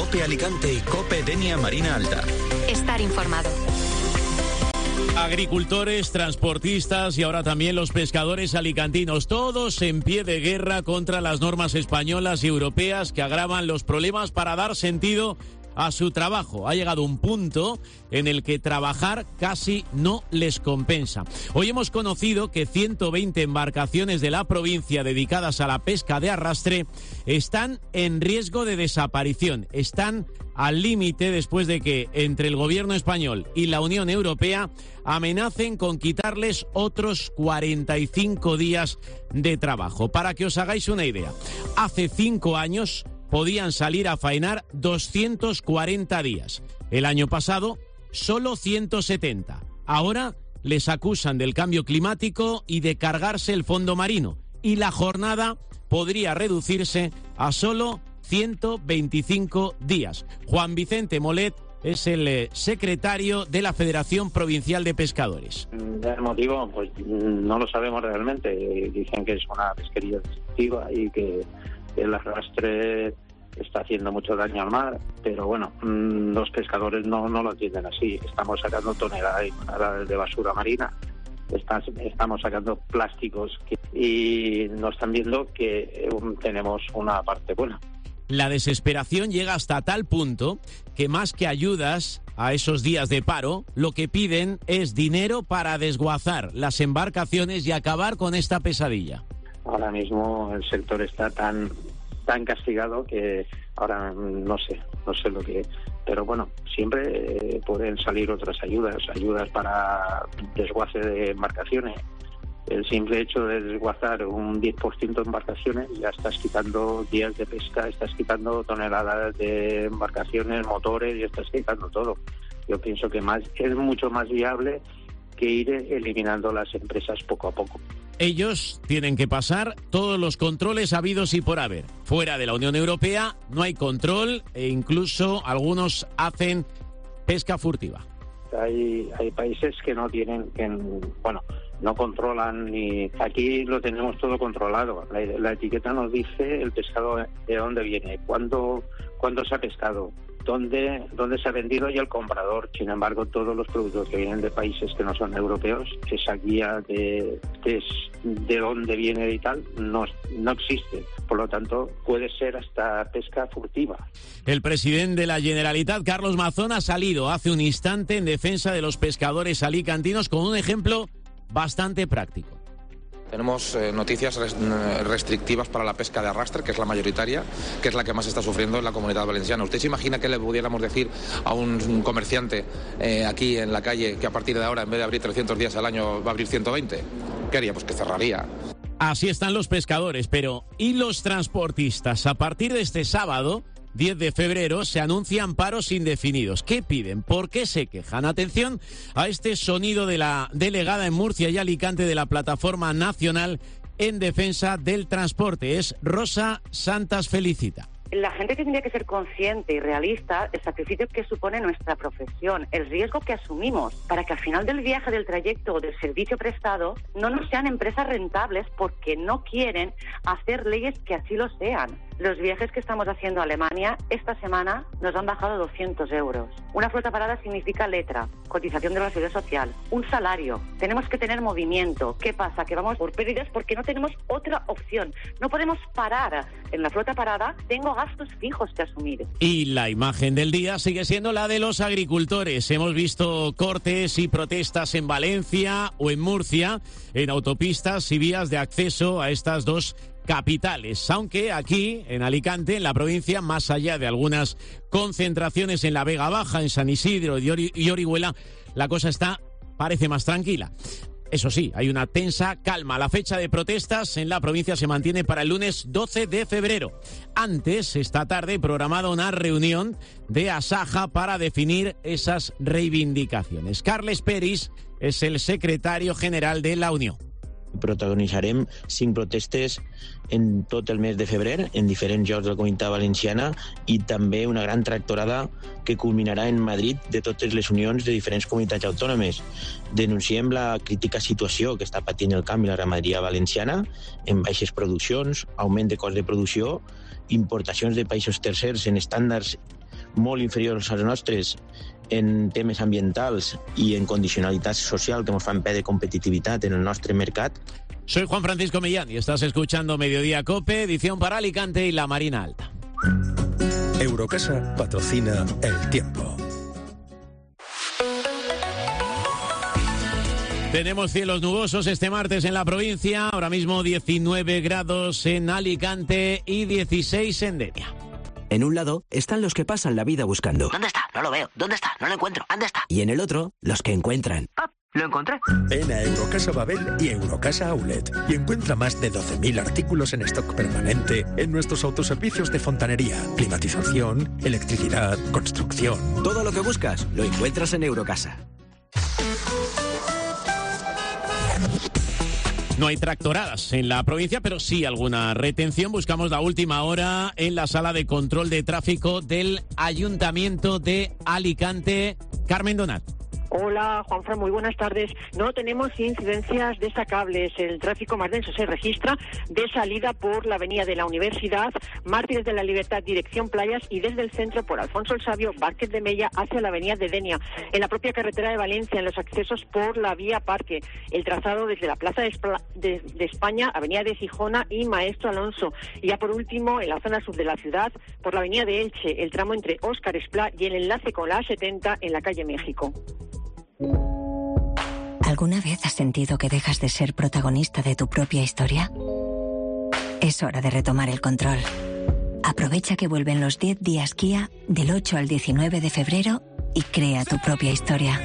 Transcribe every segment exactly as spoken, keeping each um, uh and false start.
COPE Alicante y COPE Denia Marina Alta. Estar informado. Agricultores, transportistas y ahora también los pescadores alicantinos, todos en pie de guerra contra las normas españolas y europeas que agravan los problemas para dar sentido a su trabajo. Ha llegado un punto en el que trabajar casi no les compensa. Hoy hemos conocido que ciento veinte embarcaciones de la provincia dedicadas a la pesca de arrastre están en riesgo de desaparición. Están al límite después de que entre el gobierno español y la Unión Europea amenacen con quitarles otros cuarenta y cinco días de trabajo. Para que os hagáis una idea, hace cinco años podían salir a faenar doscientos cuarenta días. El año pasado, solo ciento setenta. Ahora les acusan del cambio climático y de cargarse el fondo marino. Y la jornada podría reducirse a solo ciento veinticinco días. Juan Vicente Molet es el eh, secretario de la Federación Provincial de Pescadores. El motivo, pues no lo sabemos realmente. Dicen que es una pesquería destructiva y que el arrastre está haciendo mucho daño al mar, pero bueno, mmm, los pescadores no, no lo entienden así. Estamos sacando toneladas y toneladas de basura marina, Estás, estamos sacando plásticos que, y no están viendo que um, tenemos una parte buena. La desesperación llega hasta tal punto que más que ayudas a esos días de paro, lo que piden es dinero para desguazar las embarcaciones y acabar con esta pesadilla. Ahora mismo el sector está tan tan castigado que ahora no sé, no sé lo que... Pero bueno, siempre eh, pueden salir otras ayudas, ayudas para desguace de embarcaciones. El simple hecho de desguazar un diez por ciento de embarcaciones, ya estás quitando días de pesca, estás quitando toneladas de embarcaciones, motores, y estás quitando todo. Yo pienso que más es mucho más viable que ir eliminando las empresas poco a poco. Ellos tienen que pasar todos los controles habidos y por haber. Fuera de la Unión Europea no hay control e incluso algunos hacen pesca furtiva. Hay, hay países que no tienen, que bueno, no controlan ni... Aquí lo tenemos todo controlado. La, la etiqueta nos dice el pescado de dónde viene, cuándo, cuándo se ha pescado, dónde, dónde se ha vendido y el comprador. Sin embargo, todos los productos que vienen de países que no son europeos, esa guía de, de, de dónde viene y tal, no, no existe. Por lo tanto, puede ser hasta pesca furtiva. El presidente de la Generalitat, Carlos Mazón, ha salido hace un instante en defensa de los pescadores alicantinos con un ejemplo bastante práctico. Tenemos eh, noticias restrictivas para la pesca de arrastre, que es la mayoritaria, que es la que más está sufriendo en la Comunidad Valenciana. ¿Usted se imagina que le pudiéramos decir a un comerciante eh, aquí en la calle que a partir de ahora, en vez de abrir trescientos días al año, va a abrir ciento veinte? ¿Qué haría? Pues que cerraría. Así están los pescadores, pero ¿y los transportistas? A partir de este sábado, diez de febrero, se anuncian paros indefinidos. ¿Qué piden? ¿Por qué se quejan? Atención a este sonido de la delegada en Murcia y Alicante de la Plataforma Nacional en Defensa del Transporte. Es Rosa Santas Felicita. La gente tendría que ser consciente y realista del sacrificio que supone nuestra profesión, el riesgo que asumimos para que al final del viaje, del trayecto o del servicio prestado no nos sean empresas rentables porque no quieren hacer leyes que así lo sean. Los viajes que estamos haciendo a Alemania esta semana nos han bajado doscientos euros. Una flota parada significa letra, cotización de la seguridad social, un salario. Tenemos que tener movimiento. ¿Qué pasa? Que vamos por pérdidas porque no tenemos otra opción. No podemos parar en la flota parada. Tengo gastos fijos que asumir. Y la imagen del día sigue siendo la de los agricultores. Hemos visto cortes y protestas en Valencia o en Murcia, en autopistas y vías de acceso a estas dos capitales, aunque aquí, en Alicante, en la provincia, más allá de algunas concentraciones en la Vega Baja, en San Isidro y, Ori- y Orihuela, la cosa está, parece más tranquila. Eso sí, hay una tensa calma. La fecha de protestas en la provincia se mantiene para el lunes doce de febrero. Antes, esta tarde, programada una reunión de Asaja para definir esas reivindicacions. Carles Peris és el secretari general de la Unió. Protagonitzarem cinc protestes en tot el mes de febrer en diferents llocs de la Comunitat Valenciana i també una gran tractorada que culminarà en Madrid de totes les unions de diferents comunitats autònomes. Denunciem la crítica situació que està patint el camp i la ramaderia valenciana en baixes produccions, augment de cost de producció, importacions de països tercers en estàndards molt inferiors als nostres en temes ambientals i en condicionalitat social que ens fan perdre competitivitat en el nostre mercat. Soy Juan Francisco Millán y estás escuchando Mediodía COPE, edición para Alicante y la Marina Alta. Eurocasa patrocina El Tiempo. Tenemos cielos nubosos este martes en la provincia, ahora mismo diecinueve grados en Alicante y dieciséis en Denia. En un lado están los que pasan la vida buscando. ¿Dónde está? No lo veo. ¿Dónde está? No lo encuentro. ¿Dónde está? Y en el otro, los que encuentran. ¡Ah! ¡Lo encontré! Ven a Eurocasa Babel y Eurocasa Outlet y encuentra más de doce mil artículos en stock permanente en nuestros autoservicios de fontanería, climatización, electricidad, construcción. Todo lo que buscas lo encuentras en Eurocasa. No hay tractoradas en la provincia, pero sí alguna retención. Buscamos la última hora en la sala de control de tráfico del Ayuntamiento de Alicante. Carmen Donat. Hola, Juanfran, muy buenas tardes. No tenemos incidencias destacables. El tráfico más denso se registra de salida por la avenida de la Universidad, Mártires de la Libertad, dirección Playas, y desde el centro por Alfonso el Sabio, Vázquez de Mella, hacia la avenida de Denia. En la propia carretera de Valencia, en los accesos por la vía Parque. El trazado desde la Plaza de, Espla- de, de España, avenida de Gijona y Maestro Alonso. Y ya por último, en la zona sur de la ciudad, por la avenida de Elche, el tramo entre Óscar Esplá y el enlace con la A setenta en la calle México. ¿Alguna vez has sentido que dejas de ser protagonista de tu propia historia? Es hora de retomar el control. Aprovecha que vuelven los diez días Kia del ocho al diecinueve de febrero y crea tu propia historia.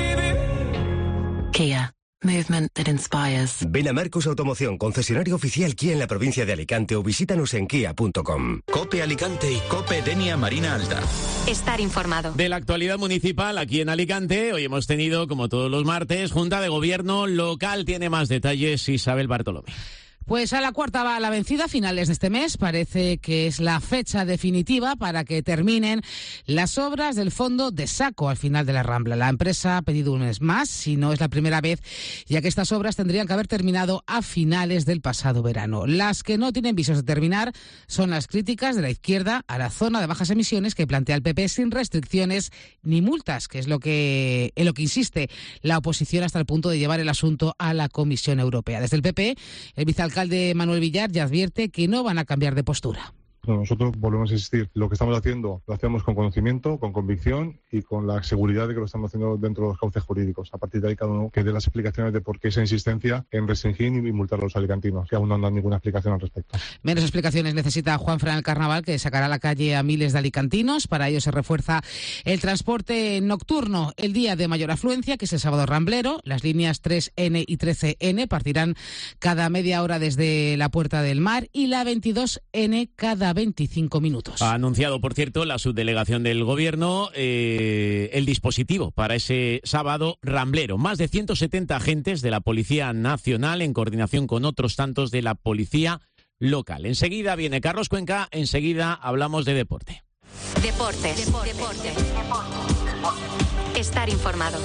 Kia. Movement that inspires. Ven a Marcos Automoción, concesionario oficial Kia en la provincia de Alicante, o visítanos en kia punto com. COPE Alicante y COPE Denia Marina Alta. Estar informado. De la actualidad municipal aquí en Alicante, hoy hemos tenido, como todos los martes, Junta de Gobierno local. Tiene más detalles Isabel Bartolomé. Pues a la cuarta va la vencida, finales de este mes. Parece que es la fecha definitiva para que terminen las obras del fondo de saco al final de la Rambla. La empresa ha pedido un mes más, si no es la primera vez, ya que estas obras tendrían que haber terminado a finales del pasado verano. Las que no tienen visos de terminar son las críticas de la izquierda a la zona de bajas emisiones que plantea el P P sin restricciones ni multas, que es lo que en lo que insiste la oposición hasta el punto de llevar el asunto a la Comisión Europea. Desde el P P, el vicealcalde El alcalde Manuel Villar ya advierte que no van a cambiar de postura. Nosotros volvemos a insistir, lo que estamos haciendo lo hacemos con conocimiento, con convicción y con la seguridad de que lo estamos haciendo dentro de los cauces jurídicos. A partir de ahí cada uno que dé las explicaciones de por qué esa insistencia en restringir y multar a los alicantinos, que aún no han dado ninguna explicación al respecto. Menos explicaciones necesita Juanfran el Carnaval, que sacará a la calle a miles de alicantinos. Para ello se refuerza el transporte nocturno el día de mayor afluencia, que es el sábado ramblero. Las líneas tres ene y trece ene partirán cada media hora desde la Puerta del Mar y la veintidós ene cada veinticinco minutos. Ha anunciado, por cierto, la subdelegación del Gobierno eh, el dispositivo para ese sábado ramblero. Más de ciento setenta agentes de la Policía Nacional en coordinación con otros tantos de la Policía Local. Enseguida viene Carlos Cuenca, enseguida hablamos de deporte. Deportes. Deporte. Deporte. Estar informado.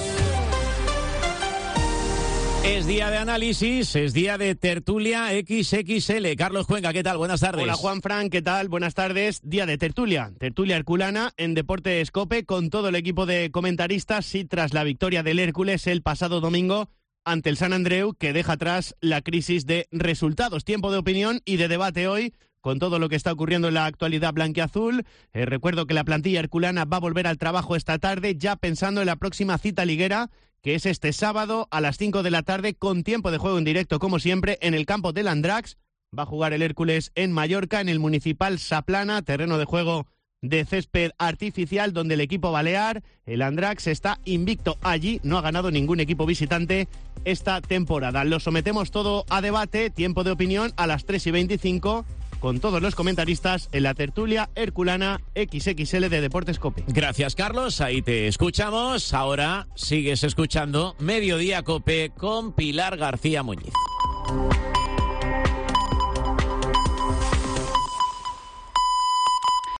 Es día de análisis, es día de tertulia equis equis ele. Carlos Cuenca, ¿qué tal? Buenas tardes. Hola Juanfran, ¿qué tal? Buenas tardes. Día de tertulia, tertulia herculana en Deportes COPE con todo el equipo de comentaristas y tras la victoria del Hércules el pasado domingo ante el Sant Andreu, que deja atrás la crisis de resultados. Tiempo de opinión y de debate hoy con todo lo que está ocurriendo en la actualidad blanquiazul. Eh, recuerdo que la plantilla herculana va a volver al trabajo esta tarde, ya pensando en la próxima cita liguera, que es este sábado a las cinco de la tarde, con tiempo de juego en directo, como siempre, en el campo del Andrax. Va a jugar el Hércules en Mallorca, en el Municipal Saplana, terreno de juego de césped artificial, donde el equipo balear, el Andrax, está invicto allí, no ha ganado ningún equipo visitante esta temporada. Lo sometemos todo a debate, tiempo de opinión, a las tres y veinticinco, con todos los comentaristas en la tertulia herculana equis equis ele de Deportes COPE. Gracias, Carlos, ahí te escuchamos. Ahora sigues escuchando Mediodía COPE con Pilar García Muñiz.